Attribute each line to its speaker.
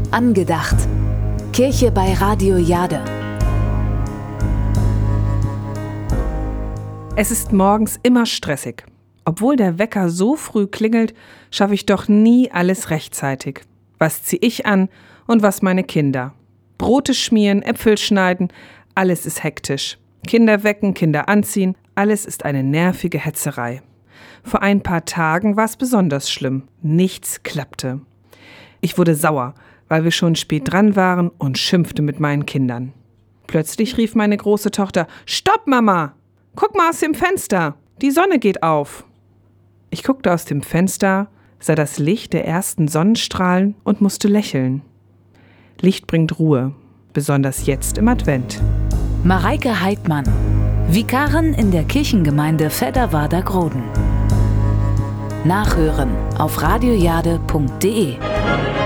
Speaker 1: Angedacht. Kirche bei Radio Jade.
Speaker 2: Es ist morgens immer stressig. Obwohl der Wecker so früh klingelt, schaffe ich doch nie alles rechtzeitig. Was ziehe ich an und was meine Kinder? Brote schmieren, Äpfel schneiden, alles ist hektisch. Kinder wecken, Kinder anziehen, alles ist eine nervige Hetzerei. Vor ein paar Tagen war es besonders schlimm. Nichts klappte. Ich wurde sauer, weil wir schon spät dran waren und schimpfte mit meinen Kindern. Plötzlich rief meine große Tochter: »Stopp, Mama! Guck mal aus dem Fenster! Die Sonne geht auf!« Ich guckte aus dem Fenster, sah das Licht der ersten Sonnenstrahlen und musste lächeln. Licht bringt Ruhe, besonders jetzt im Advent.
Speaker 1: Mareike Heidmann, Vikarin in der Kirchengemeinde Vedderwerda-Groden. Nachhören auf radiojade.de.